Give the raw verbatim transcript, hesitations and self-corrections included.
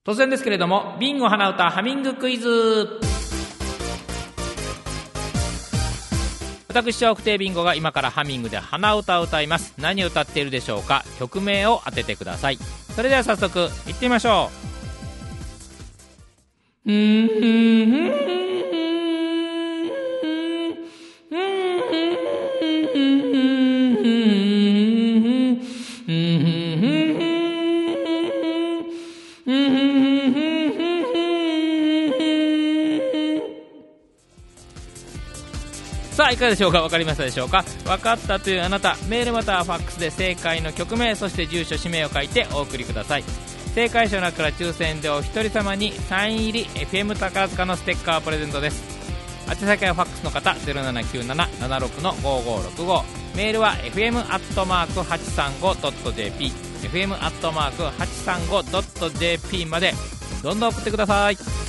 突然ですけれども、ビンゴ鼻歌ハミングクイズ。私笑福亭ビンゴが今からハミングで鼻歌を歌います。何を歌っているでしょうか。曲名を当ててください。それでは早速行ってみましょう。うんふんふんさあ、いかがでしょうか。分かりましたでしょうか。分かったというあなた、メールまたはファックスで正解の曲名、そして住所氏名を書いてお送りください。正解者の中から抽選でお一人様にサイン入り エフエム 宝塚のステッカープレゼントです。宛先はファックスの方 ゼロななきゅうななななろくのごごろくご、 メールは エフエム アットマーク はちさんご ドット ジェーピー エフエム アットマーク はちさんご ドット ジェーピー までどんどん送ってください。